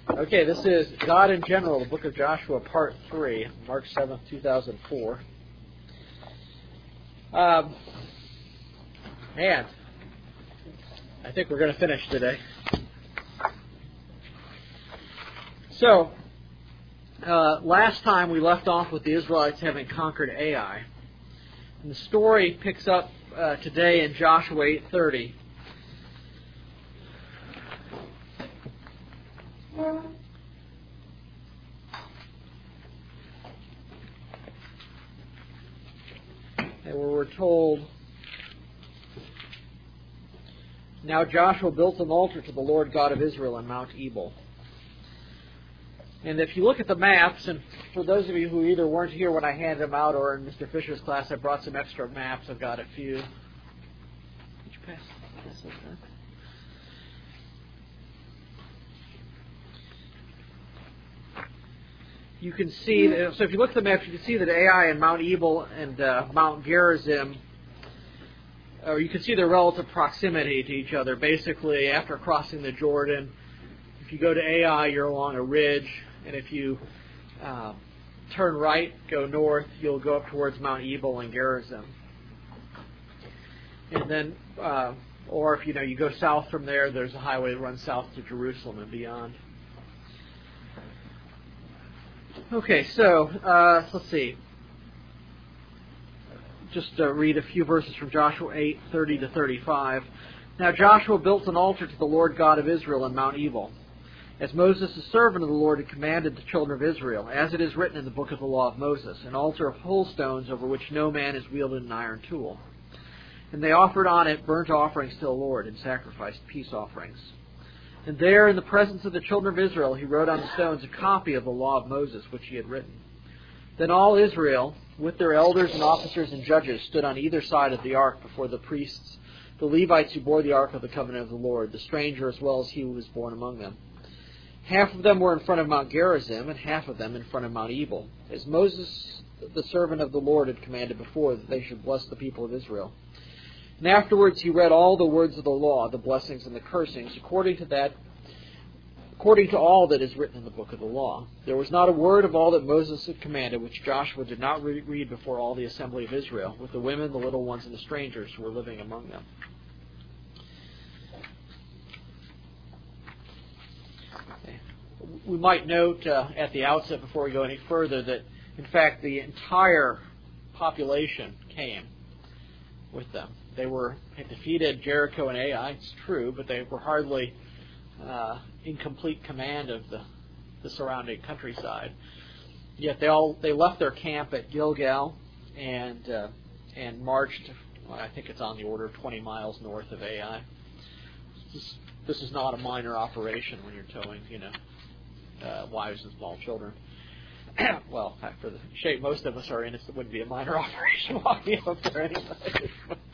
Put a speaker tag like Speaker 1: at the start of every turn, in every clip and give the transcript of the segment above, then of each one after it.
Speaker 1: Okay, this is God in General, the Book of Joshua, Part 3, March 7th, 2004. Man, I think we're going to finish today. So, last time we left off with the Israelites having conquered Ai. And the story picks up today in Joshua 8:30. And where we're told, now Joshua built an altar to the Lord God of Israel on Mount Ebal. And if you look at the maps, and for those of you who either weren't here when I handed them out or in Mr. Fisher's class, I brought some extra maps. I've got a few. Did you pass this like that? You can see, so if you look at the maps, you can see that Ai and Mount Ebal and Mount Gerizim, or you can see their relative proximity to each other. Basically, after crossing the Jordan, if you go to Ai, you're along a ridge, and if you turn right, go north, you'll go up towards Mount Ebal and Gerizim. And then, or if you go south from there, there's a highway that runs south to Jerusalem and beyond. Okay, so let's see. Just read a few verses from Joshua 8:30 to 35. Now Joshua built an altar to the Lord God of Israel on Mount Ebal, as Moses, the servant of the Lord, had commanded the children of Israel, as it is written in the book of the law of Moses, an altar of whole stones over which no man has wielded an iron tool. And they offered on it burnt offerings to the Lord and sacrificed peace offerings. And there, in the presence of the children of Israel, he wrote on the stones a copy of the law of Moses, which he had written. Then all Israel, with their elders and officers and judges, stood on either side of the ark before the priests, the Levites who bore the ark of the covenant of the Lord, the stranger as well as he who was born among them. Half of them were in front of Mount Gerizim, and half of them in front of Mount Ebal, as Moses, the servant of the Lord, had commanded before, that they should bless the people of Israel. And afterwards he read all the words of the law, the blessings and the cursings, according to all that is written in the book of the law. There was not a word of all that Moses had commanded which Joshua did not read before all the assembly of Israel, with the women, the little ones, and the strangers who were living among them. Okay. We might note at the outset, before we go any further, that in fact the entire population came with them. They had defeated Jericho and Ai, it's true, but they were hardly in complete command of the surrounding countryside. Yet they left their camp at Gilgal and marched. Well, I think it's on the order of 20 miles north of Ai. This is not a minor operation when you're towing, wives and small children. Well, for the shape most of us are in, it wouldn't be a minor operation walking up there anyway.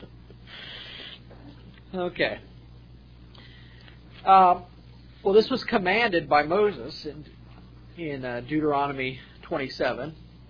Speaker 1: Okay. Well, this was commanded by Moses in Deuteronomy 27.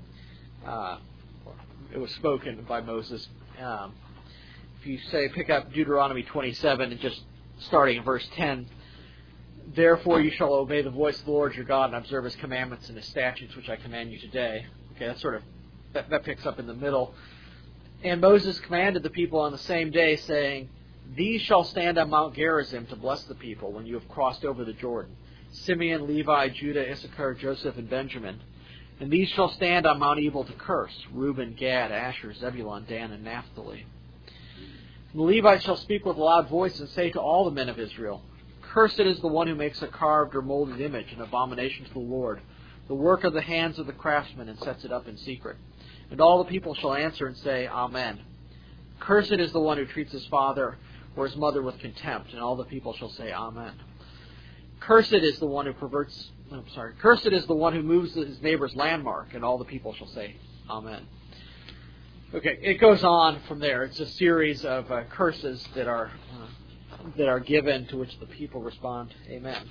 Speaker 1: It was spoken by Moses. If you pick up Deuteronomy 27 and just starting in verse 10, therefore you shall obey the voice of the Lord your God and observe his commandments and his statutes which I command you today. Okay, that's that picks up in the middle. And Moses commanded the people on the same day, saying, these shall stand on Mount Gerizim to bless the people when you have crossed over the Jordan. Simeon, Levi, Judah, Issachar, Joseph, and Benjamin. And these shall stand on Mount Ebal to curse, Reuben, Gad, Asher, Zebulun, Dan, and Naphtali. And the Levites shall speak with a loud voice and say to all the men of Israel, cursed is the one who makes a carved or molded image, an abomination to the Lord, the work of the hands of the craftsman, and sets it up in secret. And all the people shall answer and say, Amen. Cursed is the one who treats his father or his mother with contempt, and all the people shall say, Amen. Cursed is the one who moves his neighbor's landmark, and all the people shall say, Amen. Okay, it goes on from there. It's a series of curses that are given, to which the people respond, Amen.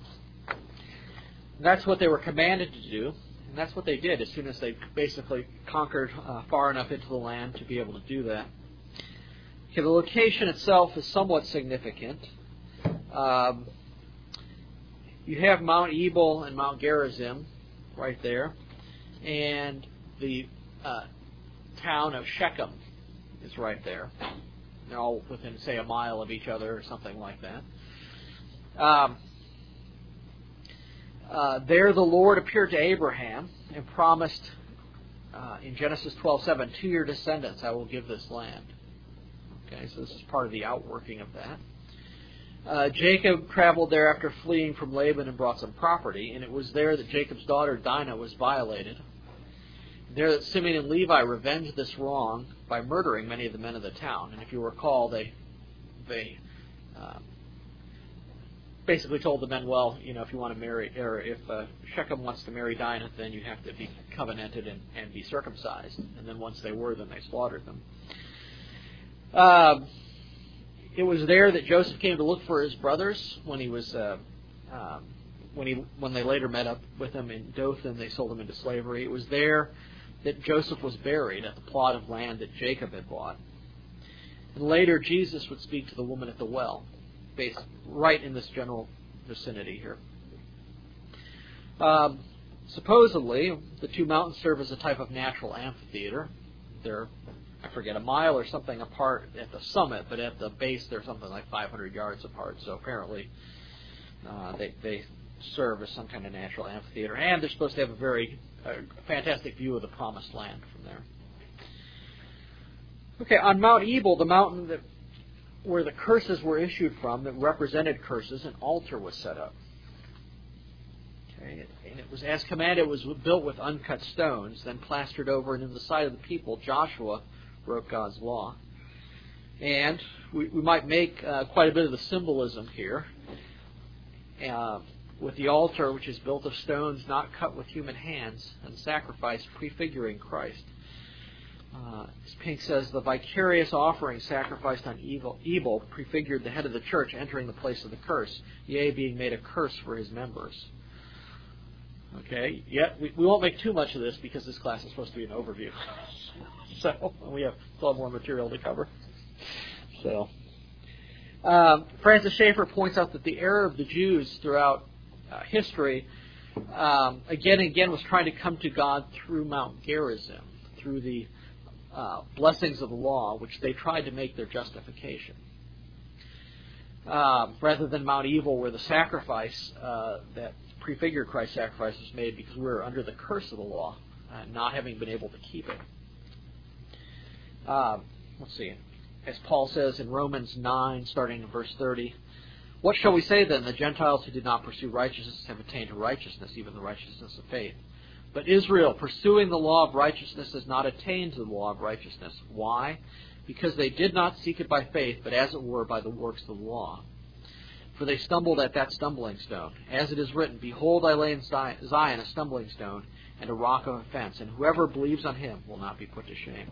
Speaker 1: And that's what they were commanded to do, and that's what they did as soon as they basically conquered far enough into the land to be able to do that. Okay, the location itself is somewhat significant. You have Mount Ebal and Mount Gerizim right there, and the town of Shechem is right there. They're all within, say, a mile of each other or something like that. There the Lord appeared to Abraham and promised in Genesis 12:7, to your descendants I will give this land. Okay, so this is part of the outworking of that. Jacob traveled there after fleeing from Laban and brought some property, and it was there that Jacob's daughter Dinah was violated. There that Simeon and Levi revenged this wrong by murdering many of the men of the town. And if you recall, they basically told the men, well, if you want to marry, or if Shechem wants to marry Dinah, then you have to be covenanted and be circumcised. And then once they were, then they slaughtered them. It was there that Joseph came to look for his brothers when he was when they later met up with him in Dothan. They sold him into slavery. It was there that Joseph was buried at the plot of land that Jacob had bought. And later Jesus would speak to the woman at the well, based right in this general vicinity here. Supposedly, the two mountains serve as a type of natural amphitheater. They're, I forget, a mile or something apart at the summit, but at the base they're something like 500 yards apart. So apparently they serve as some kind of natural amphitheater. And they're supposed to have a very fantastic view of the promised land from there. Okay, on Mount Ebal, the mountain where the curses were issued from, that represented curses, an altar was set up. Okay, and it was as commanded. It was built with uncut stones, then plastered over, and in the sight of the people, Joshua wrote God's law. And we might make quite a bit of the symbolism here. With the altar, which is built of stones not cut with human hands, and sacrifice prefiguring Christ. As Pink says, the vicarious offering sacrificed on Ebal prefigured the head of the church entering the place of the curse, yea, being made a curse for his members. Okay, yet we won't make too much of this because this class is supposed to be an overview. So we still have more material to cover. So Francis Schaeffer points out that the error of the Jews throughout history, again and again, was trying to come to God through Mount Gerizim, through the blessings of the law, which they tried to make their justification, rather than Mount Ebal, where the sacrifice that prefigured Christ's sacrifice was made because we were under the curse of the law, not having been able to keep it. Let's see. As Paul says in Romans 9, starting in verse 30, what shall we say then? The Gentiles who did not pursue righteousness have attained to righteousness, even the righteousness of faith. But Israel, pursuing the law of righteousness, has not attained to the law of righteousness. Why? Because they did not seek it by faith, but as it were by the works of the law. For they stumbled at that stumbling stone. As it is written, behold, I lay in Zion a stumbling stone and a rock of offense, and whoever believes on him will not be put to shame.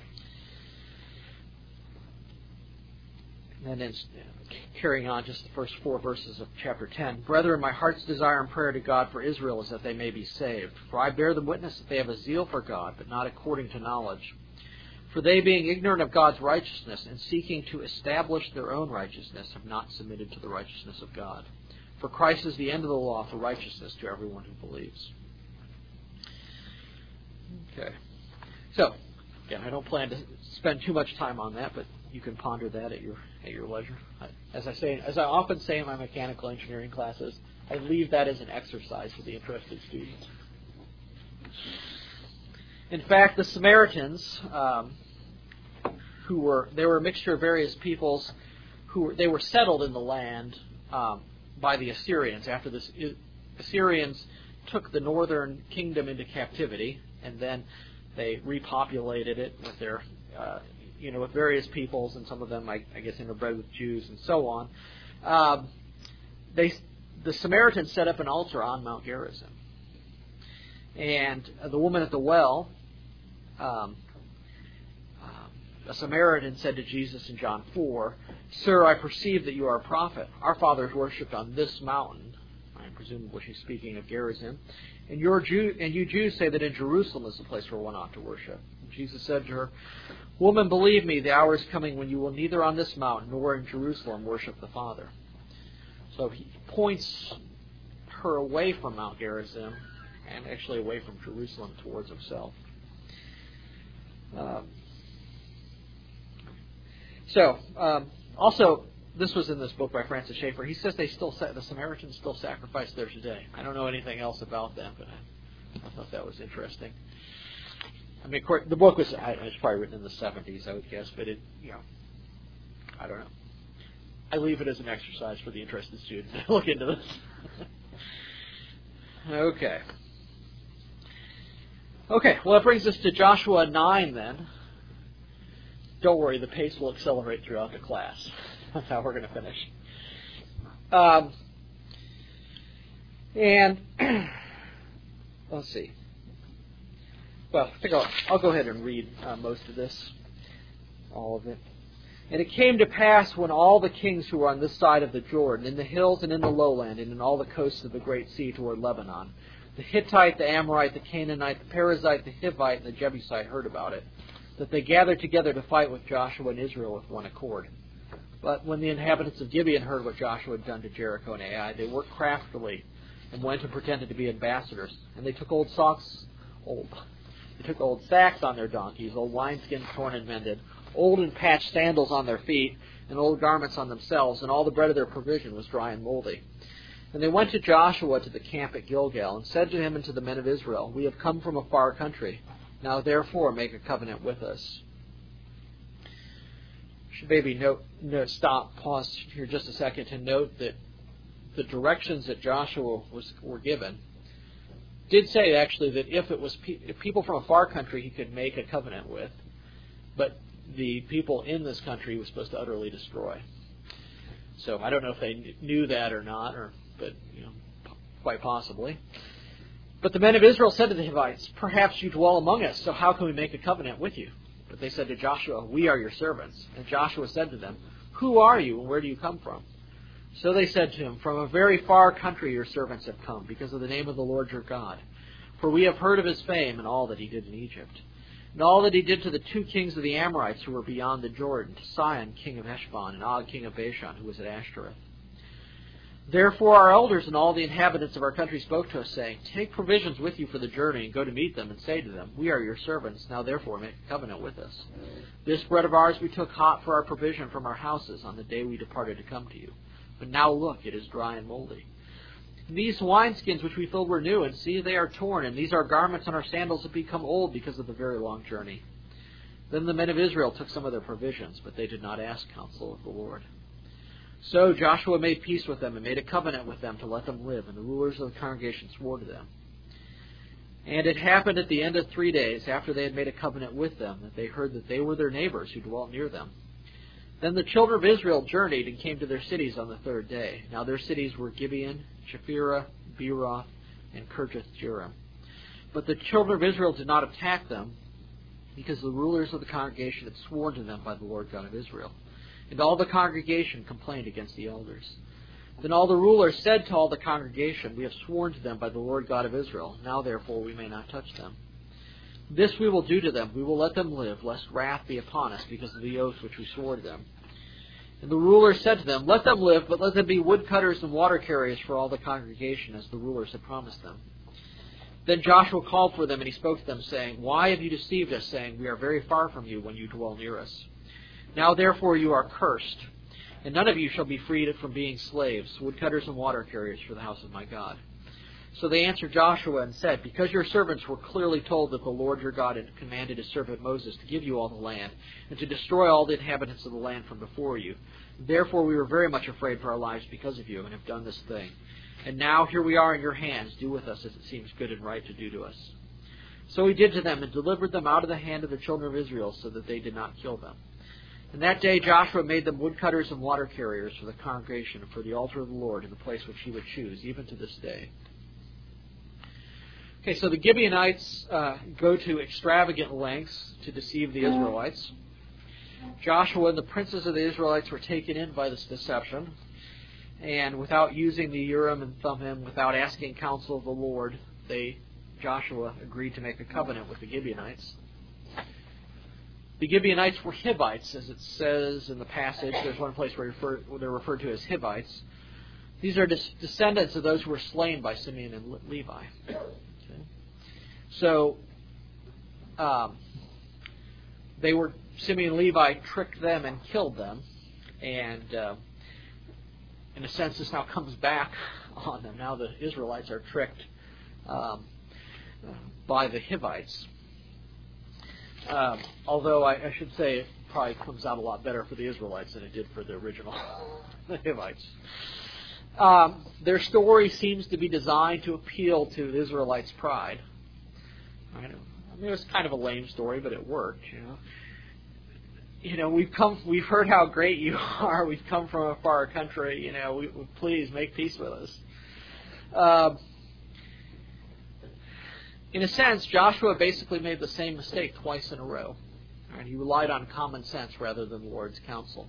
Speaker 1: And then carrying on just the first 4 verses of chapter 10. Brethren, my heart's desire and prayer to God for Israel is that they may be saved. For I bear them witness that they have a zeal for God, but not according to knowledge. For they, being ignorant of God's righteousness and seeking to establish their own righteousness, have not submitted to the righteousness of God. For Christ is the end of the law for righteousness to everyone who believes. Okay. So, again, I don't plan to spend too much time on that, but you can ponder that at your leisure. As I often say in my mechanical engineering classes, I leave that as an exercise for the interested students. In fact, the Samaritans, they were a mixture of various peoples they were settled in the land by the Assyrians. After the Assyrians took the northern kingdom into captivity, and then they repopulated it with their with various peoples, and some of them, I guess, interbred with Jews and so on. The Samaritans set up an altar on Mount Gerizim. And the woman at the well, a Samaritan said to Jesus in John 4, Sir, I perceive that you are a prophet. Our fathers worshipped on this mountain. I presumably she's speaking of Gerizim. And you Jews say that in Jerusalem is the place where one ought to worship. And Jesus said to her, Woman, believe me, the hour is coming when you will neither on this mountain nor in Jerusalem worship the Father. So he points her away from Mount Gerizim and actually away from Jerusalem towards himself. Also, this was in this book by Francis Schaeffer. He says the Samaritans still sacrifice there today. I don't know anything else about them, but I thought that was interesting. I mean, of course, the book was probably written in the 70s, I would guess, but I don't know. I leave it as an exercise for the interested student to look into this. Okay, well, that brings us to Joshua 9 then. Don't worry, the pace will accelerate throughout the class. That's how we're going to finish. And let's see. Well, I think I'll go ahead and read most of this, all of it. And it came to pass when all the kings who were on this side of the Jordan, in the hills and in the lowland, and in all the coasts of the great sea toward Lebanon, the Hittite, the Amorite, the Canaanite, the Perizzite, the Hivite, and the Jebusite heard about it, that they gathered together to fight with Joshua and Israel with one accord. But when the inhabitants of Gibeon heard what Joshua had done to Jericho and Ai, they worked craftily and went and pretended to be ambassadors. And they took old sacks on their donkeys, old wineskins torn and mended, old and patched sandals on their feet, and old garments on themselves, and all the bread of their provision was dry and moldy. And they went to Joshua to the camp at Gilgal, and said to him and to the men of Israel, We have come from a far country. Now therefore make a covenant with us. Should maybe pause here just a second to note that the directions that Joshua were given did say actually that if people from a far country he could make a covenant with, but the people in this country he was supposed to utterly destroy. So I don't know if they knew that or not, but quite possibly. But the men of Israel said to the Hivites, Perhaps you dwell among us, so how can we make a covenant with you? But they said to Joshua, We are your servants. And Joshua said to them, Who are you, and where do you come from? So they said to him, From a very far country your servants have come, because of the name of the Lord your God. For we have heard of his fame and all that he did in Egypt, and all that he did to the 2 kings of the Amorites who were beyond the Jordan, to Sihon, king of Heshbon, and Og, king of Bashan, who was at Ashtoreth. Therefore our elders and all the inhabitants of our country spoke to us, saying, Take provisions with you for the journey, and go to meet them, and say to them, We are your servants, now therefore make a covenant with us. This bread of ours we took hot for our provision from our houses on the day we departed to come to you. But now look, it is dry and moldy. And these wineskins which we filled were new, and see, they are torn, and these our garments and our sandals have become old because of the very long journey. Then the men of Israel took some of their provisions, but they did not ask counsel of the Lord. So Joshua made peace with them and made a covenant with them to let them live, and the rulers of the congregation swore to them. And it happened at the end of 3 days, after they had made a covenant with them, that they heard that they were their neighbors who dwelt near them. Then the children of Israel journeyed and came to their cities on the 3rd day. Now their cities were Gibeon, Shephirah, Beeroth, and Kirjath-jearim. But the children of Israel did not attack them, because the rulers of the congregation had sworn to them by the Lord God of Israel. And all the congregation complained against the elders. Then all the rulers said to all the congregation, We have sworn to them by the Lord God of Israel. Now therefore we may not touch them. This we will do to them. We will let them live, lest wrath be upon us because of the oath which we swore to them. And the rulers said to them, Let them live, but let them be woodcutters and water carriers for all the congregation, as the rulers had promised them. Then Joshua called for them, and he spoke to them, saying, Why have you deceived us, saying, We are very far from you when you dwell near us? Now therefore you are cursed, and none of you shall be freed from being slaves, woodcutters and water carriers for the house of my God. So they answered Joshua and said, Because your servants were clearly told that the Lord your God had commanded his servant Moses to give you all the land, and to destroy all the inhabitants of the land from before you, therefore we were very much afraid for our lives because of you, and have done this thing. And now here we are in your hands. Do with us as it seems good and right to do to us. So he did to them, and delivered them out of the hand of the children of Israel, so that they did not kill them. And that day Joshua made them woodcutters and water carriers for the congregation and for the altar of the Lord in the place which he would choose, even to this day. Okay, so the Gibeonites go to extravagant lengths to deceive the Israelites. Joshua and the princes of the Israelites were taken in by this deception, and without using the Urim and Thummim, without asking counsel of the Lord, Joshua agreed to make a covenant with the Gibeonites. The Gibeonites were Hivites, as it says in the passage. There's one place where they're referred to as Hivites. These are descendants of those who were slain by Simeon and Levi. Okay. So, Simeon and Levi tricked them and killed them. And in a sense, this now comes back on them. Now the Israelites are tricked by the Hivites. Although I should say it probably comes out a lot better for the Israelites than it did for the original the Hivites. Their story seems to be designed to appeal to the Israelites' pride. I mean, it was kind of a lame story, but it worked. We've heard how great you are. We've come from a far country. Please make peace with us. In a sense, Joshua basically made the same mistake twice in a row. Right? He relied on common sense rather than the Lord's counsel.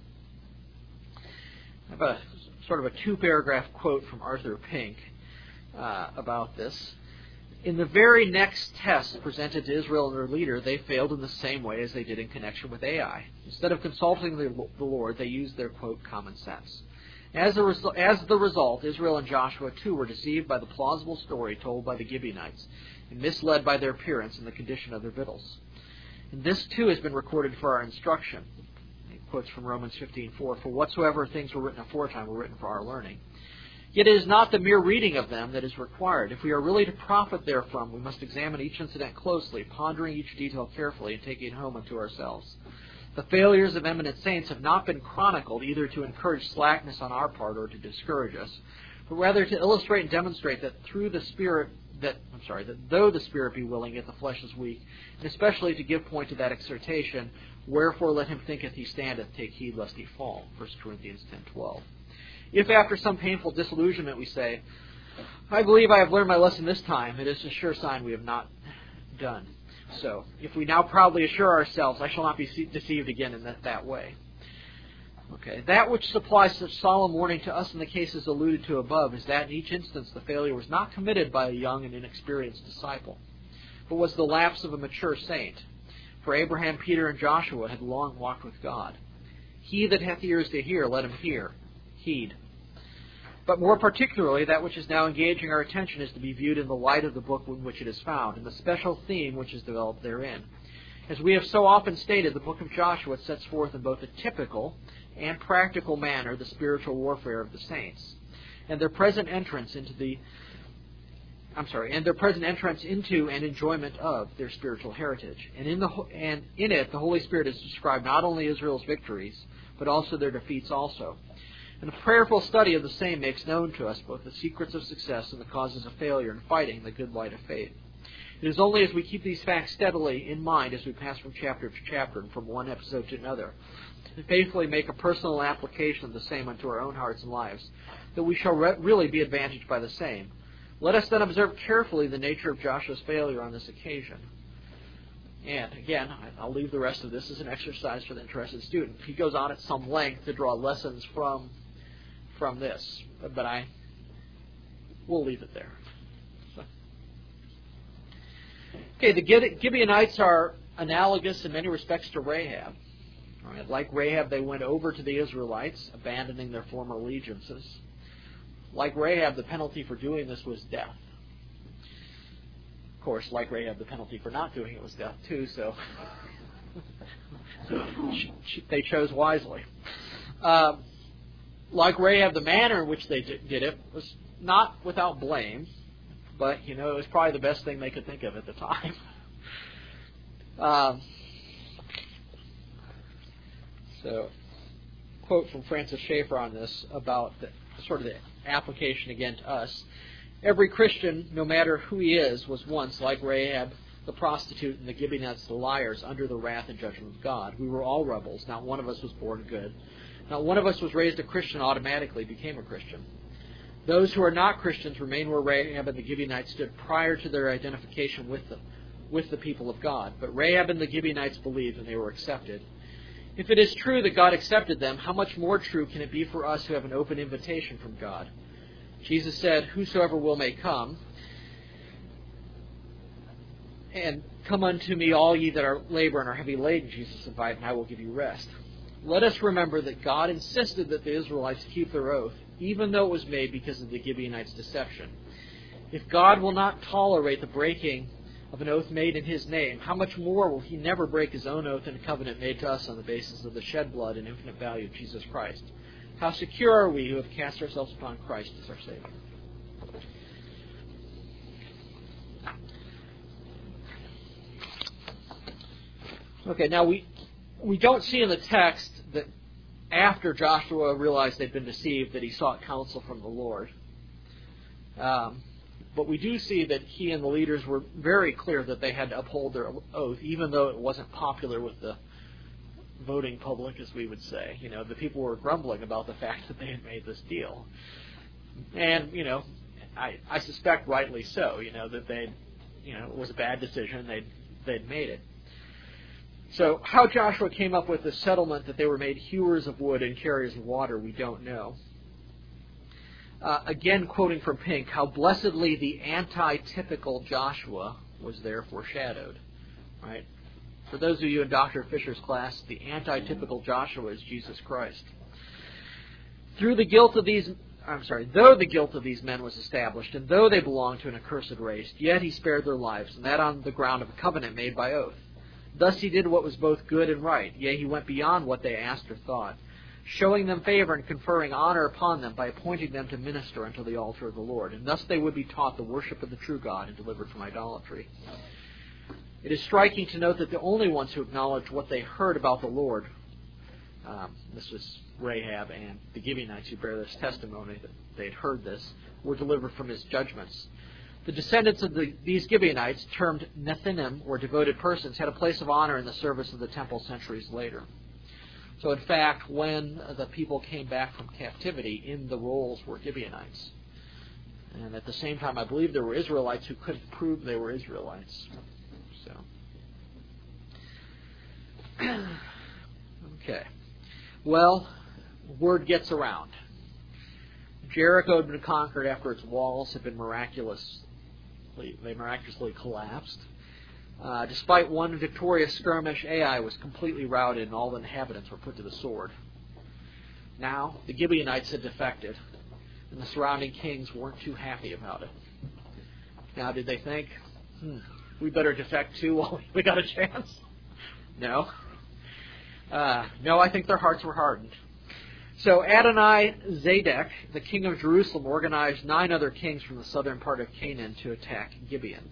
Speaker 1: I have a sort of a 2-paragraph quote from Arthur Pink about this. In the very next test presented to Israel and their leader, they failed in the same way as they did in connection with Ai. Instead of consulting the Lord, they used their, quote, common sense. As the result, Israel and Joshua, too, were deceived by the plausible story told by the Gibeonites and misled by their appearance and the condition of their victuals. And this, too, has been recorded for our instruction. He quotes from Romans 15:4, "For whatsoever things were written aforetime were written for our learning. Yet it is not the mere reading of them that is required. If we are really to profit therefrom, we must examine each incident closely, pondering each detail carefully, and taking it home unto ourselves. The failures of eminent saints have not been chronicled either to encourage slackness on our part or to discourage us, but rather to illustrate and demonstrate that though the Spirit be willing, yet the flesh is weak, and especially to give point to that exhortation, wherefore let him thinketh he standeth, take heed lest he fall." 1 Corinthians 10:12. If after some painful disillusionment we say, "I believe I have learned my lesson this time," it is a sure sign we have not done so. If we now proudly assure ourselves, "I shall not be deceived again in that way." Okay. That which supplies such solemn warning to us in the cases alluded to above is that in each instance the failure was not committed by a young and inexperienced disciple, but was the lapse of a mature saint. For Abraham, Peter, and Joshua had long walked with God. He that hath ears to hear, let him heed. But more particularly, that which is now engaging our attention is to be viewed in the light of the book in which it is found, and the special theme which is developed therein. As we have so often stated, the book of Joshua sets forth in both a typical and practical manner the spiritual warfare of the saints, and their present entrance into and enjoyment of their spiritual heritage. And in it, the Holy Spirit has described not only Israel's victories, but also their defeats also. And a prayerful study of the same makes known to us both the secrets of success and the causes of failure in fighting the good light of faith. It is only as we keep these facts steadily in mind as we pass from chapter to chapter and from one episode to another, and faithfully make a personal application of the same unto our own hearts and lives, that we shall really be advantaged by the same. Let us then observe carefully the nature of Joshua's failure on this occasion. And again, I'll leave the rest of this as an exercise for the interested student. He goes on at some length to draw lessons from this, but we'll leave it there. So. Okay, the Gibeonites are analogous in many respects to Rahab. All right, like Rahab, they went over to the Israelites, abandoning their former allegiances. Like Rahab, the penalty for doing this was death. Of course, like Rahab, the penalty for not doing it was death too, so they chose wisely. Like Rahab, the manner in which they did it was not without blame, but, it was probably the best thing they could think of at the time. So, quote from Francis Schaeffer on this about the application again to us. "Every Christian, no matter who he is, was once, like Rahab, the prostitute, and the Gibeonites, the liars, under the wrath and judgment of God. We were all rebels. Not one of us was born good. Not one of us was raised a Christian, automatically became a Christian. Those who are not Christians remain where Rahab and the Gibeonites stood prior to their identification with the people of God. But Rahab and the Gibeonites believed, and they were accepted. If it is true that God accepted them, how much more true can it be for us who have an open invitation from God? Jesus said, 'Whosoever will may come, and come unto me all ye that are labor and are heavy laden,' Jesus invited, 'and I will give you rest.' Let us remember that God insisted that the Israelites keep their oath, even though it was made because of the Gibeonites' deception. If God will not tolerate the breaking of an oath made in His name, how much more will He never break His own oath and covenant made to us on the basis of the shed blood and infinite value of Jesus Christ? How secure are we who have cast ourselves upon Christ as our Savior? Okay, now we don't see in the text that after Joshua realized they'd been deceived that he sought counsel from the Lord. But we do see that he and the leaders were very clear that they had to uphold their oath, even though it wasn't popular with the voting public, as we would say. You know, the people were grumbling about the fact that they had made this deal. And, you know, I suspect rightly so, you know, that it was a bad decision. They'd made it. So how Joshua came up with the settlement that they were made hewers of wood and carriers of water, we don't know. Again, quoting from Pink, how blessedly the anti-typical Joshua was there foreshadowed. Right? For those of you in Dr. Fisher's class, the anti-typical Joshua is Jesus Christ. Though the guilt of these men was established, and though they belonged to an accursed race, yet He spared their lives, and that on the ground of a covenant made by oath. Thus He did what was both good and right, yea, He went beyond what they asked or thought, showing them favor and conferring honor upon them by appointing them to minister unto the altar of the Lord. And thus they would be taught the worship of the true God and delivered from idolatry. It is striking to note that the only ones who acknowledged what they heard about the Lord, this was Rahab and the Gibeonites who bear this testimony that they had heard this, were delivered from His judgments. The descendants of these Gibeonites, termed Nethinim, or devoted persons, had a place of honor in the service of the temple centuries later. So in fact, when the people came back from captivity, in the rolls were Gibeonites. And at the same time, I believe there were Israelites who couldn't prove they were Israelites. So, okay. Well, word gets around. Jericho had been conquered after its walls had been miraculously collapsed. Despite one victorious skirmish, Ai was completely routed and all the inhabitants were put to the sword. Now, the Gibeonites had defected, and the surrounding kings weren't too happy about it. Now, did they think, we better defect too while we got a chance? No. No, I think their hearts were hardened. So Adonai-Zedek, the king of Jerusalem, organized 9 other kings from the southern part of Canaan to attack Gibeon.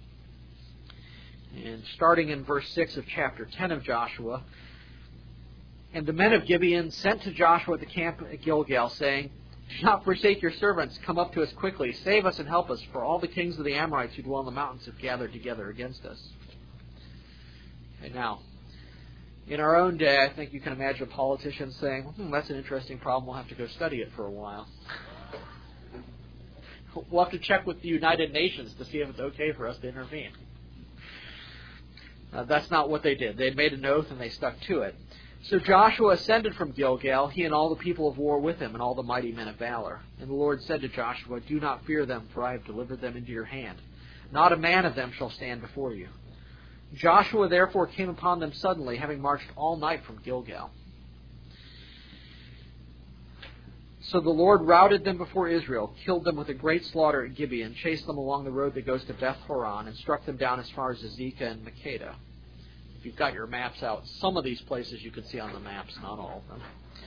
Speaker 1: And starting in verse 6 of chapter 10 of Joshua, and the men of Gibeon sent to Joshua at the camp at Gilgal, saying, "Do not forsake your servants. Come up to us quickly. Save us and help us, for all the kings of the Amorites who dwell in the mountains have gathered together against us." Okay, now, in our own day, I think you can imagine a politician saying, that's an interesting problem. We'll have to go study it for a while. We'll have to check with the United Nations to see if it's okay for us to intervene. That's not what they did. They had made an oath and they stuck to it. So Joshua ascended from Gilgal, he and all the people of war with him, and all the mighty men of valor. And the Lord said to Joshua, "Do not fear them, for I have delivered them into your hand. Not a man of them shall stand before you." Joshua therefore came upon them suddenly, having marched all night from Gilgal. So the Lord routed them before Israel, killed them with a great slaughter at Gibeon, chased them along the road that goes to Beth-horon, and struck them down as far as Azekah and Makkedah. If you've got your maps out, some of these places you can see on the maps, not all of them.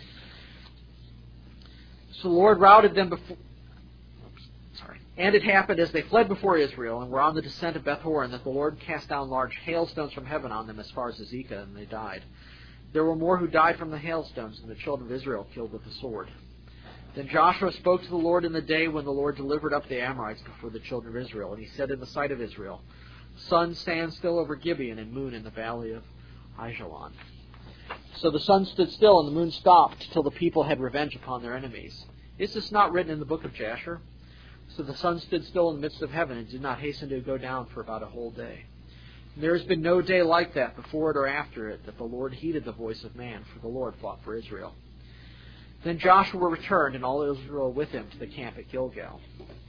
Speaker 1: So the Lord routed them before... And it happened as they fled before Israel and were on the descent of Beth-horon that the Lord cast down large hailstones from heaven on them as far as Azekah, and they died. There were more who died from the hailstones than the children of Israel killed with the sword. Then Joshua spoke to the Lord in the day when the Lord delivered up the Amorites before the children of Israel. And he said in the sight of Israel, "Sun, stand still over Gibeon, and moon in the valley of Aijalon." So the sun stood still and the moon stopped till the people had revenge upon their enemies. Is this not written in the book of Jasher? So the sun stood still in the midst of heaven and did not hasten to go down for about a whole day. And there has been no day like that before it or after it, that the Lord heeded the voice of man, for the Lord fought for Israel. Then Joshua returned, and all Israel with him, to the camp at Gilgal.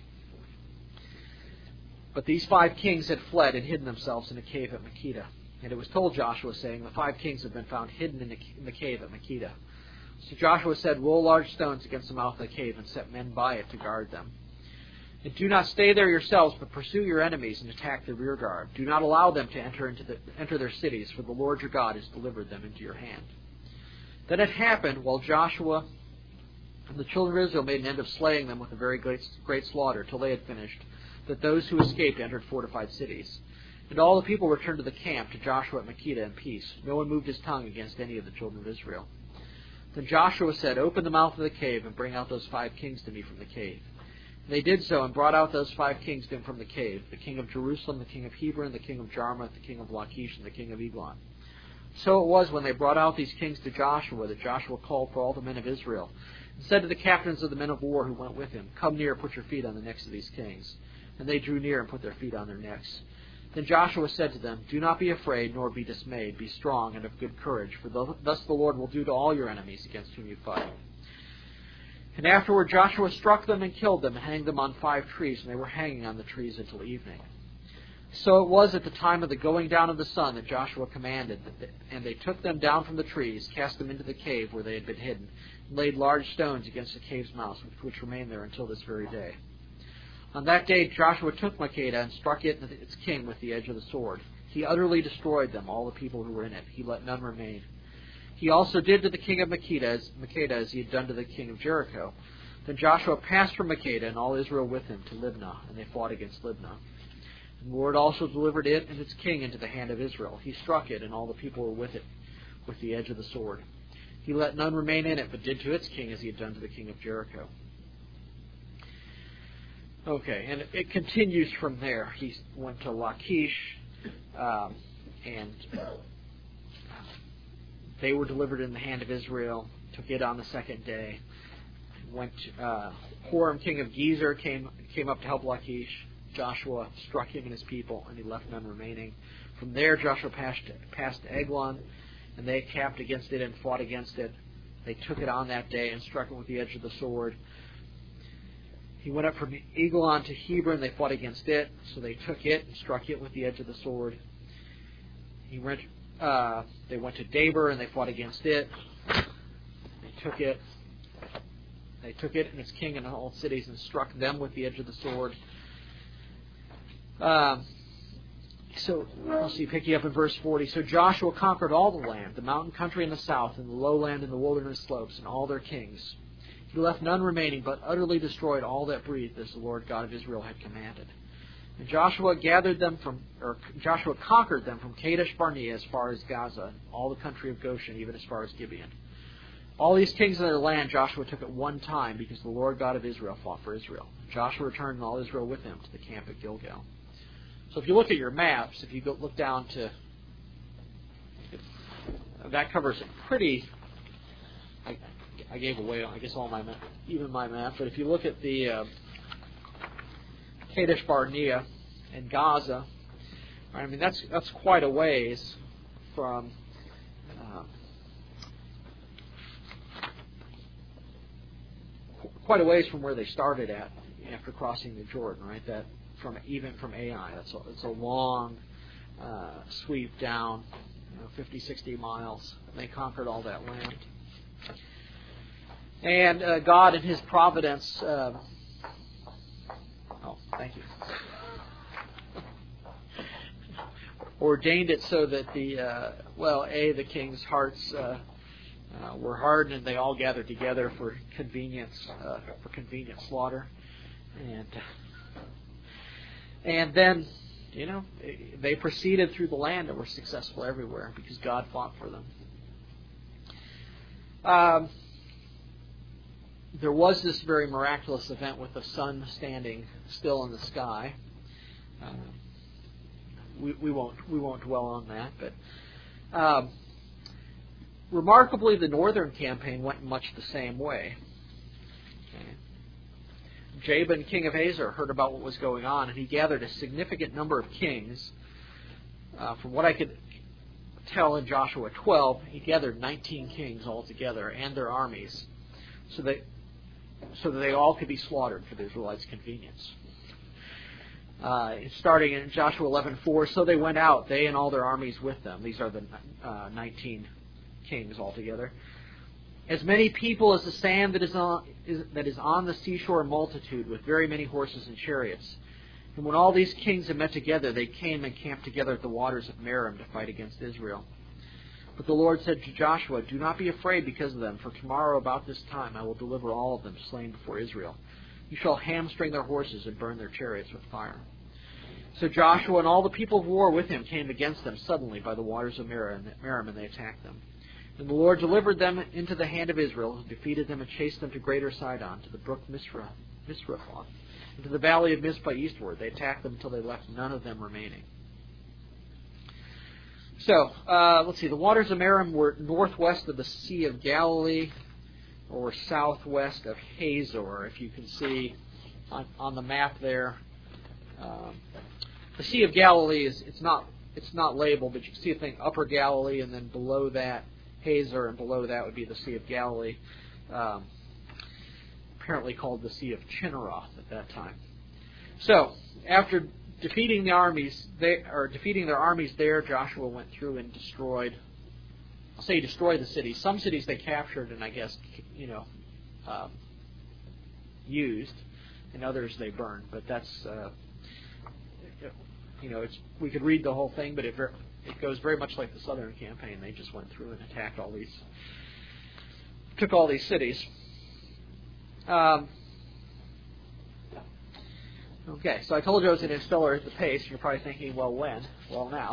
Speaker 1: But these 5 kings had fled and hidden themselves in a cave at Makkedah. And it was told Joshua, saying, "The 5 kings have been found hidden in the cave at Makkedah." So Joshua said, roll large stones against the mouth of the cave and set men by it to guard them. And do not stay there yourselves, but pursue your enemies and attack the rear guard. Do not allow them to enter their cities, for the Lord your God has delivered them into your hand. Then it happened, while Joshua and the children of Israel made an end of slaying them with a very great slaughter, till they had finished, that those who escaped entered fortified cities. And all the people returned to the camp, to Joshua at Makkedah in peace. No one moved his tongue against any of the children of Israel. Then Joshua said, open the mouth of the cave, and bring out those 5 kings to me from the cave. And they did so, and brought out those 5 kings to him from the cave, the king of Jerusalem, the king of Hebron, the king of Jarmuth, the king of Lachish, and the king of Eglon. So it was, when they brought out these kings to Joshua, that Joshua called for all the men of Israel, and said to the captains of the men of war who went with him, come near, put your feet on the necks of these kings. And they drew near and put their feet on their necks. Then Joshua said to them, do not be afraid, nor be dismayed. Be strong and of good courage, for thus the Lord will do to all your enemies against whom you fight. And afterward Joshua struck them and killed them, and hanged them on 5 trees, and they were hanging on the trees until evening. So it was at the time of the going down of the sun that Joshua commanded, and they took them down from the trees, cast them into the cave where they had been hidden, and laid large stones against the cave's mouth, which remain there until this very day. On that day Joshua took Makkedah and struck it and its king with the edge of the sword. He utterly destroyed them, all the people who were in it. He let none remain. He also did to the king of Makkedah as he had done to the king of Jericho. Then Joshua passed from Makkedah and all Israel with him to Libnah, and they fought against Libnah. And the Lord also delivered it and its king into the hand of Israel. He struck it, and all the people were with it with the edge of the sword. He let none remain in it, but did to its king as he had done to the king of Jericho. Okay, and it continues from there. He went to Lachish, and they were delivered in the hand of Israel, took it on the second day. Went Horam, king of Gezer, came up to help Lachish. Joshua struck him and his people, and he left none remaining. From there Joshua passed to Eglon, and they camped against it and fought against it. They took it on that day and struck it with the edge of the sword. He went up from Eglon to Hebron. They fought against it, so they took it and struck it with the edge of the sword. They went to Debir, and they fought against it. They took it. They took it and its king and all cities and struck them with the edge of the sword. So let's see, picking up in verse 40. So Joshua conquered all the land, the mountain country in the south, and the lowland and the wilderness slopes, and all their kings. He left none remaining, but utterly destroyed all that breathed, as the Lord God of Israel had commanded. And Joshua conquered them from Kadesh Barnea as far as Gaza, all the country of Goshen, even as far as Gibeon. All these kings in their land Joshua took at one time, because the Lord God of Israel fought for Israel. Joshua returned and all Israel with him to the camp at Gilgal. So if you look at your maps, if you look down to, that covers a pretty, I gave away, I guess, all my map, even my map. But if you look at the Kadesh Barnea and Gaza, I mean that's quite a ways from where they started at after crossing the Jordan, right? That from Ai, it's a long sweep down, 50, 60 miles. They conquered all that land. And God in His providence, thank you, ordained it so that the king's hearts were hardened, and they all gathered together for convenient slaughter, and then they proceeded through the land and were successful everywhere because God fought for them. There was this very miraculous event with the sun standing still in the sky. We won't dwell on that, but remarkably, the northern campaign went much the same way. Jabin, king of Hazor, heard about what was going on, and he gathered a significant number of kings. From what I could tell in Joshua 12, he gathered 19 kings altogether and their armies, so that they all could be slaughtered for the Israelites' convenience. Starting in Joshua 11:4, so they went out, they and all their armies with them. These are the 19 kings altogether. as many people as the sand that is on the seashore, a multitude, with very many horses and chariots. And when all these kings had met together, they came and camped together at the waters of Merom to fight against Israel. But the Lord said to Joshua, "Do not be afraid because of them, for tomorrow about this time I will deliver all of them slain before Israel. You shall hamstring their horses and burn their chariots with fire." So Joshua and all the people of war with him came against them suddenly by the waters of Merom, and they attacked them. And the Lord delivered them into the hand of Israel, who defeated them and chased them to Greater Sidon, to the brook Misrephoth, and to the valley of Mizpah eastward. They attacked them until they left none of them remaining. So, let's see. The waters of Merom were northwest of the Sea of Galilee, or southwest of Hazor, if you can see on the map there. The Sea of Galilee it's not labeled, but you can see a thing Upper Galilee, and then below that Hazor, and below that would be the Sea of Galilee, apparently called the Sea of Chinneroth at that time. So, after defeating their armies there, Joshua went through and destroyed the cities. Some cities they captured and I guess used, and others they burned. But that's we could read the whole thing, but it goes very much like the Southern Campaign. They just went through and took all these cities. Okay, so I told you I was going to accelerate the pace. You're probably thinking, well, when? Well, now.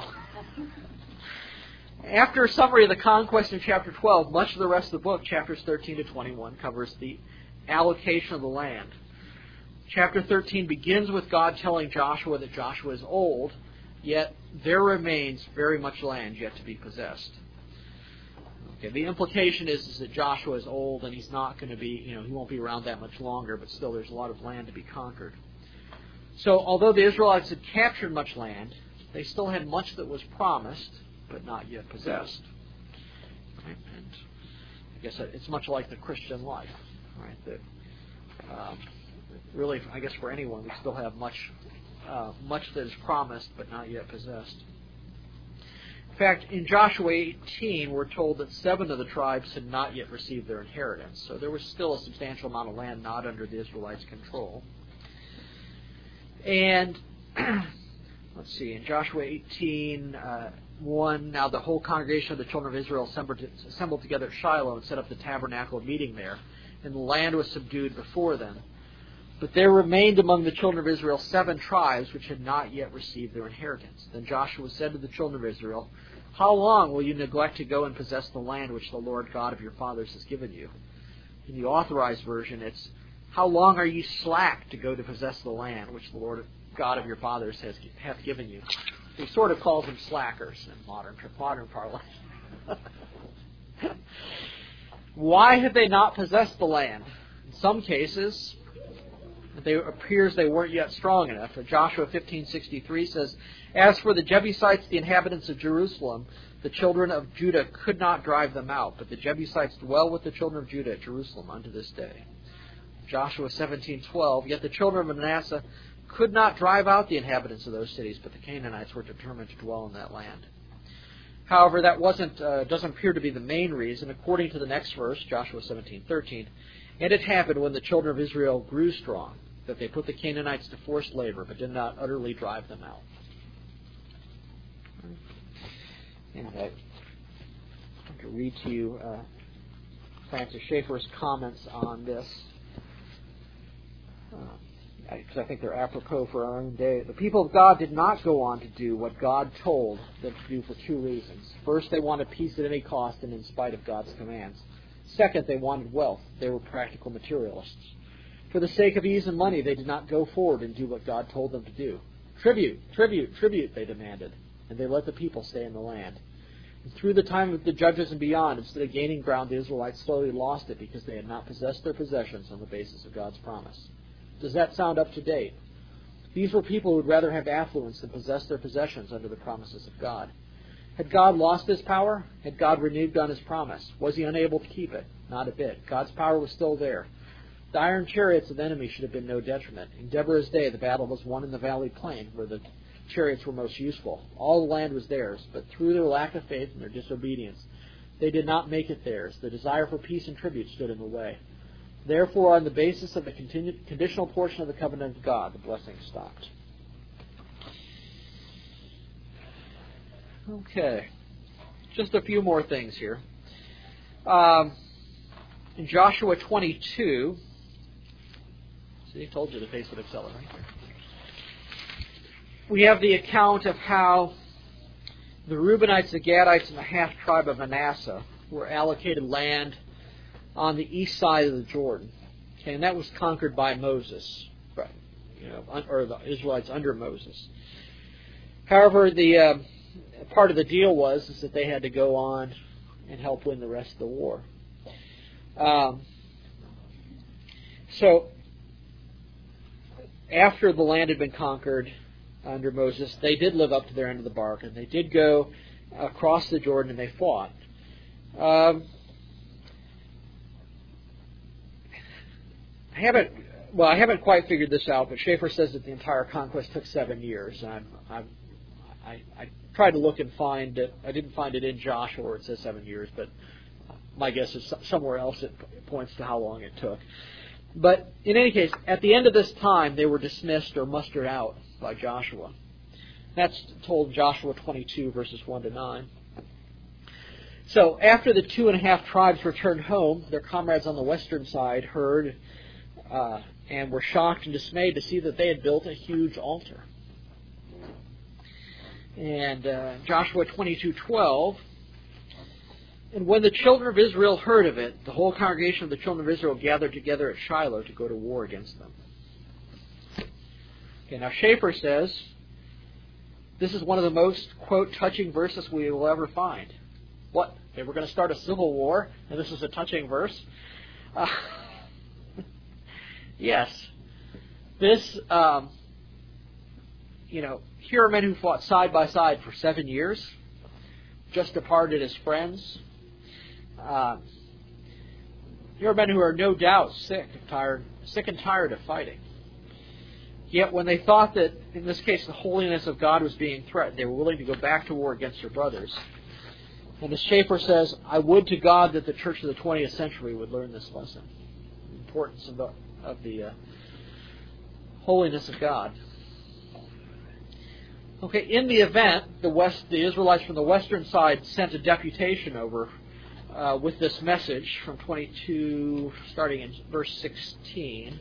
Speaker 1: After a summary of the conquest in chapter 12, much of the rest of the book, chapters 13 to 21, covers the allocation of the land. Chapter 13 begins with God telling Joshua that Joshua is old, yet there remains very much land yet to be possessed. Okay, the implication is that Joshua is old and he's not going to be, he won't be around that much longer, but still there's a lot of land to be conquered. So although the Israelites had captured much land, they still had much that was promised, but not yet possessed. Right? And I guess it's much like the Christian life, right? That really, I guess for anyone, we still have much that is promised, but not yet possessed. In fact, in Joshua 18, we're told that 7 of the tribes had not yet received their inheritance. So there was still a substantial amount of land not under the Israelites' control. And let's see, in Joshua 18:1, now the whole congregation of the children of Israel assembled together at Shiloh and set up the tabernacle of meeting there, and the land was subdued before them. But there remained among the children of Israel 7 tribes which had not yet received their inheritance. Then Joshua said to the children of Israel, "How long will you neglect to go and possess the land which the Lord God of your fathers has given you?" In the Authorized Version, it's, "How long are you slack to go to possess the land which the Lord God of your fathers hath given you?" He sort of calls them slackers in modern parlance. Why had they not possessed the land? In some cases, it appears they weren't yet strong enough. Joshua 15:63 says, "As for the Jebusites, the inhabitants of Jerusalem, the children of Judah could not drive them out, but the Jebusites dwell with the children of Judah at Jerusalem unto this day." Joshua 17:12, "Yet the children of Manasseh could not drive out the inhabitants of those cities, but the Canaanites were determined to dwell in that land." However, that doesn't appear to be the main reason. According to the next verse, Joshua 17:13, "And it happened when the children of Israel grew strong, that they put the Canaanites to forced labor, but did not utterly drive them out." And I want to read to you Francis Schaeffer's comments on this, because I think they're apropos for our own day. The people of God did not go on to do what God told them to do for 2 reasons. First, they wanted peace at any cost and in spite of God's commands. Second, they wanted wealth. They were practical materialists. For the sake of ease and money, they did not go forward and do what God told them to do. Tribute, tribute, tribute, they demanded, and they let the people stay in the land. And through the time of the judges and beyond, instead of gaining ground, the Israelites slowly lost it because they had not possessed their possessions on the basis of God's promise. Does that sound up to date? These were people who would rather have affluence than possess their possessions under the promises of God. Had God lost His power? Had God reneged on His promise? Was He unable to keep it? Not a bit. God's power was still there. The iron chariots of the enemy should have been no detriment. In Deborah's day, the battle was won in the valley plain, where the chariots were most useful. All the land was theirs, but through their lack of faith and their disobedience, they did not make it theirs. The desire for peace and tribute stood in the way. Therefore, on the basis of the conditional portion of the covenant of God, the blessing stopped. Okay. Just a few more things here. In Joshua 22, see, I told you the pace would accelerate. We have the account of how the Reubenites, the Gadites, and the half-tribe of Manasseh were allocated land on the east side of the Jordan. Okay, and that was conquered by Moses, or the Israelites under Moses. However, the part of the deal was that they had to go on and help win the rest of the war. So, after the land had been conquered under Moses, they did live up to their end of the bargain. They did go across the Jordan and they fought. I haven't quite figured this out, but Schaeffer says that the entire conquest took 7 years. I tried to look and find it. I didn't find it in Joshua where it says 7 years, but my guess is somewhere else it points to how long it took. But in any case, at the end of this time, they were dismissed or mustered out by Joshua. That's told in Joshua 22, verses 1 to 9. So after the 2.5 tribes returned home, their comrades on the western side heard and were shocked and dismayed to see that they had built a huge altar. And Joshua 22:12, and when the children of Israel heard of it, the whole congregation of the children of Israel gathered together at Shiloh to go to war against them. Okay, now Schaeffer says this is one of the most, quote, touching verses we will ever find. What? They were going to start a civil war, and this is a touching verse? Yes. This, here are men who fought side by side for 7 years, just departed as friends. Here are men who are no doubt sick and tired of fighting. Yet when they thought that, in this case, the holiness of God was being threatened, they were willing to go back to war against their brothers. And as Schaeffer says, I would to God that the church of the 20th century would learn this lesson. The importance of the holiness of God. Okay, in the event, the Israelites from the western side sent a deputation over with this message from 22, starting in verse 16.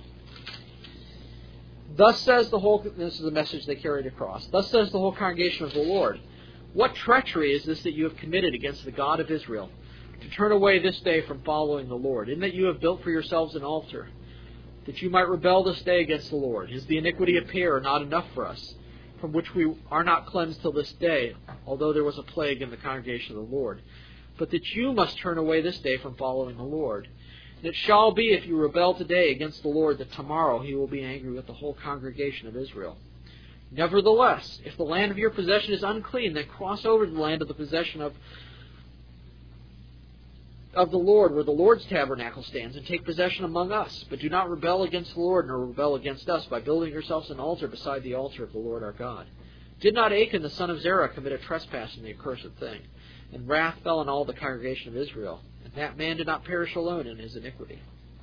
Speaker 1: Thus says this is the message they carried across. Thus says the whole congregation of the Lord, what treachery is this that you have committed against the God of Israel, to turn away this day from following the Lord, in that you have built for yourselves an altar, that you might rebel this day against the Lord? Is the iniquity of Peor not enough for us, from which we are not cleansed till this day, although there was a plague in the congregation of the Lord? But that you must turn away this day from following the Lord. And it shall be, if you rebel today against the Lord, that tomorrow he will be angry with the whole congregation of Israel. Nevertheless, if the land of your possession is unclean, then cross over to the land of the possession of the Lord, where the Lord's tabernacle stands, and take possession among us. But do not rebel against the Lord, nor rebel against us, by building yourselves an altar beside the altar of the Lord our God. Did not Achan the son of Zerah commit a trespass in the accursed thing? And wrath fell on all the congregation of Israel, and that man did not perish alone in his iniquity.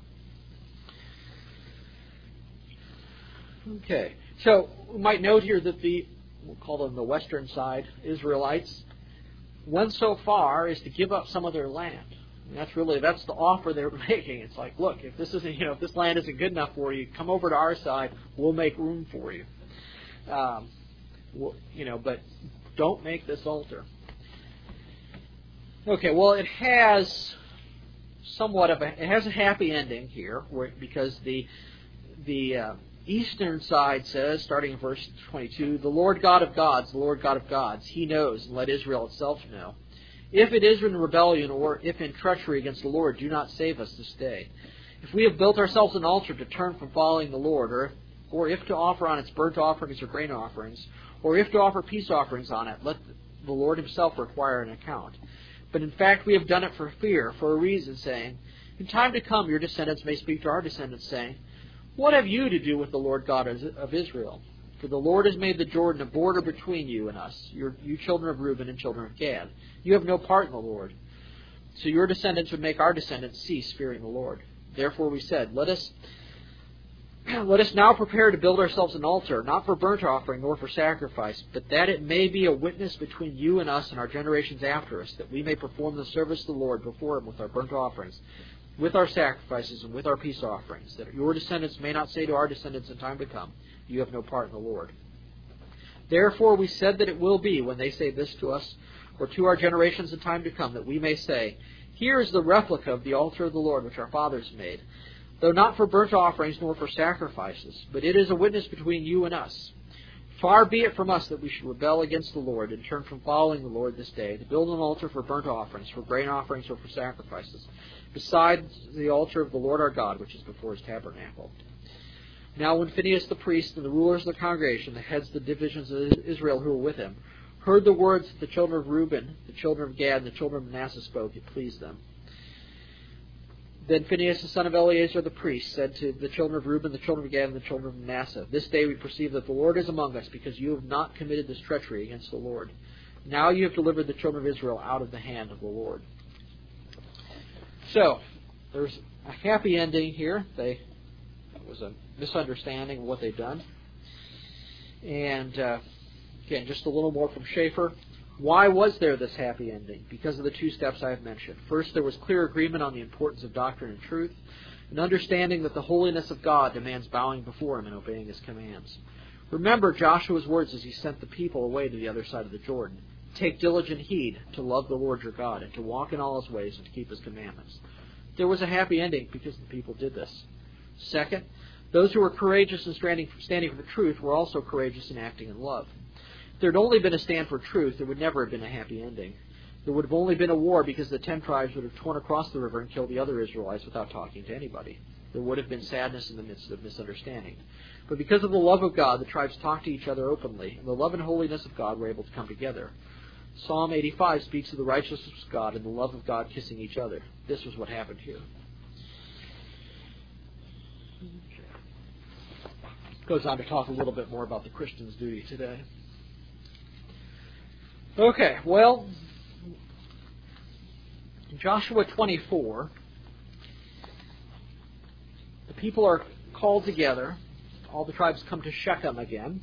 Speaker 1: Okay, so we might note here that we'll call them the western side Israelites, went so far as to give up some of their land. And that's the offer they were making. It's like, look, if this isn't, if this land isn't good enough for you, come over to our side. We'll make room for you. But don't make this altar. Okay, well, it has a happy ending here, because the eastern side says, starting in verse 22, the Lord God of gods, the Lord God of gods, he knows, and let Israel itself know. If it is in rebellion, or if in treachery against the Lord, do not save us this day. If we have built ourselves an altar to turn from following the Lord, or if to offer on its burnt offerings or grain offerings, or if to offer peace offerings on it, let the Lord himself require an account. But in fact we have done it for fear, for a reason, saying, in time to come your descendants may speak to our descendants, saying, what have you to do with the Lord God of Israel? For the Lord has made the Jordan a border between you and us, you children of Reuben and children of Gad. You have no part in the Lord. So your descendants would make our descendants cease fearing the Lord. Therefore we said, Let us now prepare to build ourselves an altar, not for burnt offering nor for sacrifice, but that it may be a witness between you and us and our generations after us, that we may perform the service of the Lord before Him with our burnt offerings, with our sacrifices, and with our peace offerings, that your descendants may not say to our descendants in time to come, You have no part in the Lord. Therefore we said that it will be, when they say this to us, or to our generations in time to come, that we may say, Here is the replica of the altar of the Lord which our fathers made, though not for burnt offerings nor for sacrifices, but it is a witness between you and us. Far be it from us that we should rebel against the Lord and turn from following the Lord this day, to build an altar for burnt offerings, for grain offerings, or for sacrifices, besides the altar of the Lord our God, which is before His tabernacle. Now when Phinehas the priest and the rulers of the congregation, the heads of the divisions of Israel who were with him, heard the words that the children of Reuben, the children of Gad, and the children of Manasseh spoke, it pleased them. Then Phinehas the son of Eleazar the priest said to the children of Reuben, the children of Gad, and the children of Manasseh, This day we perceive that the Lord is among us, because you have not committed this treachery against the Lord. Now you have delivered the children of Israel out of the hand of the Lord. So, there's a happy ending here. It was a misunderstanding of what they'd done. And again, just a little more from Schaeffer. Why was there this happy ending? Because of the two steps I have mentioned. First, there was clear agreement on the importance of doctrine and truth, and understanding that the holiness of God demands bowing before Him and obeying His commands. Remember Joshua's words as he sent the people away to the other side of the Jordan. Take diligent heed to love the Lord your God, and to walk in all His ways and to keep His commandments. There was a happy ending because the people did this. Second, those who were courageous in standing for the truth were also courageous in acting in love. If there had only been a stand for truth, there would never have been a happy ending. There would have only been a war because the 10 tribes would have torn across the river and killed the other Israelites without talking to anybody. There would have been sadness in the midst of misunderstanding. But because of the love of God, the tribes talked to each other openly, and the love and holiness of God were able to come together. Psalm 85 speaks of the righteousness of God and the love of God kissing each other. This was what happened here. Goes on to talk a little bit more about the Christian's duty today. Okay, well, in Joshua 24, the people are called together. All the tribes come to Shechem again.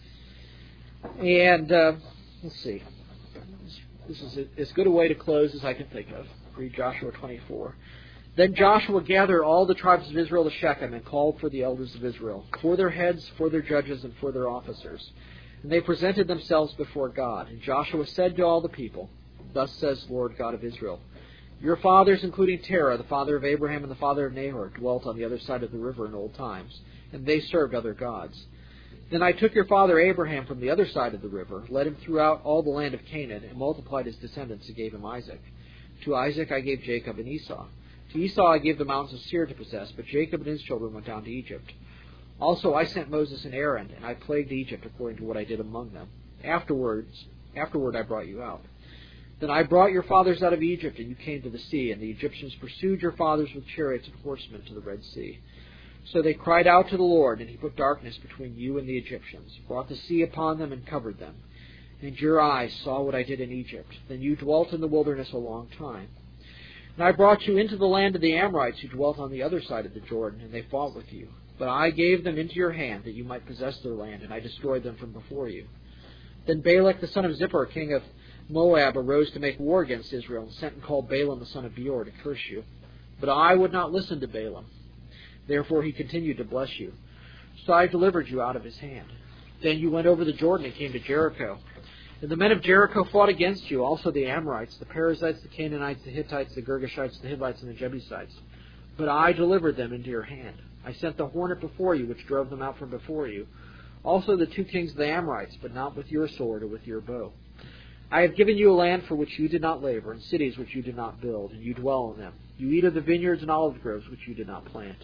Speaker 1: And, let's see. This is as good a way to close as I can think of. Read Joshua 24. Then Joshua gathered all the tribes of Israel to Shechem and called for the elders of Israel, for their heads, for their judges, and for their officers. And they presented themselves before God. And Joshua said to all the people, Thus says the Lord God of Israel, Your fathers, including Terah, the father of Abraham and the father of Nahor, dwelt on the other side of the river in old times, and they served other gods. Then I took your father Abraham from the other side of the river, led him throughout all the land of Canaan, and multiplied his descendants and gave him Isaac. To Isaac I gave Jacob and Esau. To Esau I gave the mountains of Seir to possess, but Jacob and his children went down to Egypt. Also I sent Moses and Aaron, and I plagued Egypt according to what I did among them. Afterward I brought you out. Then I brought your fathers out of Egypt, and you came to the sea, and the Egyptians pursued your fathers with chariots and horsemen to the Red Sea. So they cried out to the Lord, and He put darkness between you and the Egyptians, brought the sea upon them and covered them. And your eyes saw what I did in Egypt. Then you dwelt in the wilderness a long time. And I brought you into the land of the Amorites who dwelt on the other side of the Jordan, and they fought with you. But I gave them into your hand that you might possess their land, and I destroyed them from before you. Then Balak the son of Zippor, king of Moab, arose to make war against Israel, and sent and called Balaam the son of Beor to curse you. But I would not listen to Balaam. Therefore he continued to bless you. So I delivered you out of his hand. Then you went over the Jordan and came to Jericho. And the men of Jericho fought against you, also the Amorites, the Perizzites, the Canaanites, the Hittites, the Girgashites, the Hivites, and the Jebusites. But I delivered them into your hand. I sent the hornet before you, which drove them out from before you. Also the 2 kings of the Amorites, but not with your sword or with your bow. I have given you a land for which you did not labor, and cities which you did not build, and you dwell in them. You eat of the vineyards and olive groves which you did not plant.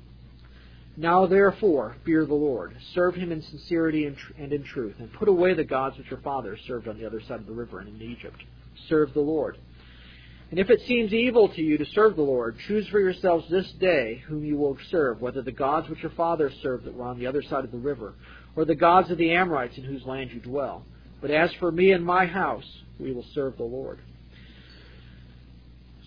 Speaker 1: Now therefore, fear the Lord, serve Him in sincerity and in truth, and put away the gods which your fathers served on the other side of the river and in Egypt. Serve the Lord. And if it seems evil to you to serve the Lord, choose for yourselves this day whom you will serve, whether the gods which your fathers served that were on the other side of the river, or the gods of the Amorites in whose land you dwell. But as for me and my house, we will serve the Lord.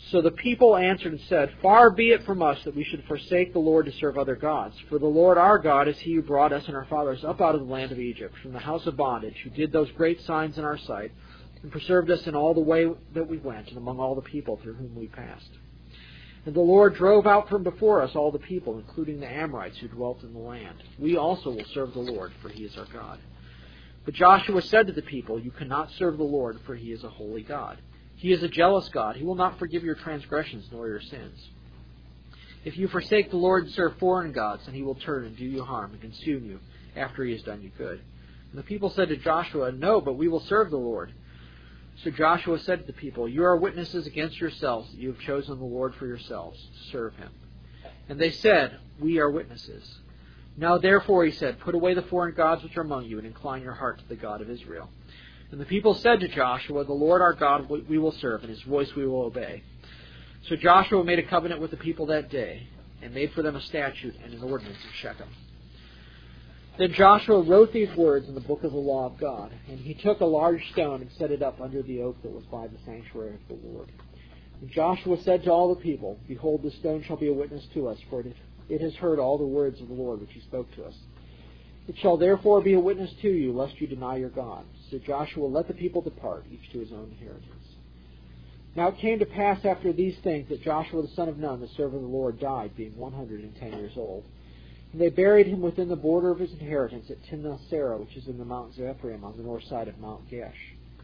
Speaker 1: So the people answered and said, Far be it from us that we should forsake the Lord to serve other gods. For the Lord our God is He who brought us and our fathers up out of the land of Egypt, from the house of bondage, who did those great signs in our sight, and preserved us in all the way that we went, and among all the people through whom we passed. And the Lord drove out from before us all the people, including the Amorites who dwelt in the land. We also will serve the Lord, for He is our God. But Joshua said to the people, You cannot serve the Lord, for He is a holy God. He is a jealous God. He will not forgive your transgressions nor your sins. If you forsake the Lord and serve foreign gods, then He will turn and do you harm and consume you after He has done you good. And the people said to Joshua, No, but we will serve the Lord. So Joshua said to the people, You are witnesses against yourselves that you have chosen the Lord for yourselves to serve Him. And they said, We are witnesses. Now therefore, he said, Put away the foreign gods which are among you, and incline your heart to the God of Israel. And the people said to Joshua, The Lord our God we will serve, and His voice we will obey. So Joshua made a covenant with the people that day, and made for them a statute and an ordinance in Shechem. Then Joshua wrote these words in the book of the law of God, and he took a large stone and set it up under the oak that was by the sanctuary of the Lord. And Joshua said to all the people, Behold, this stone shall be a witness to us, for it has heard all the words of the Lord which He spoke to us. It shall therefore be a witness to you, lest you deny your God. So Joshua let the people depart, each to his own inheritance. Now it came to pass after these things that Joshua the son of Nun, the servant of the Lord, died, being 110 years old. And they buried him within the border of his inheritance at Timnath-Serah, which is in the mountains of Ephraim, on the north side of Mount Gesh.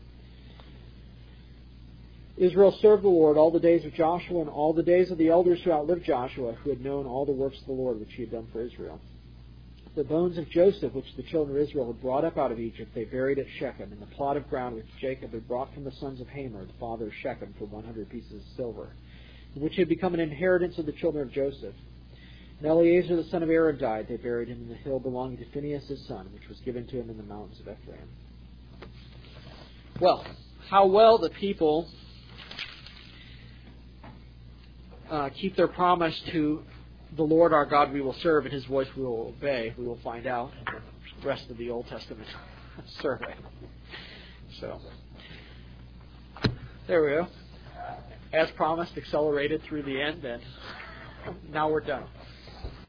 Speaker 1: Israel served the Lord all the days of Joshua and all the days of the elders who outlived Joshua, who had known all the works of the Lord which He had done for Israel. The bones of Joseph, which the children of Israel had brought up out of Egypt, they buried at Shechem, in the plot of ground which Jacob had brought from the sons of Hamor, the father of Shechem, for 100 pieces of silver, which had become an inheritance of the children of Joseph. And Eleazar the son of Aaron died. They buried him in the hill belonging to Phinehas his son, which was given to him in the mountains of Ephraim. Well, how well the people keep their promise to the Lord our God we will serve, and His voice we will obey, we will find out in the rest of the Old Testament survey. So, there we go. As promised, accelerated through the end, and now we're done.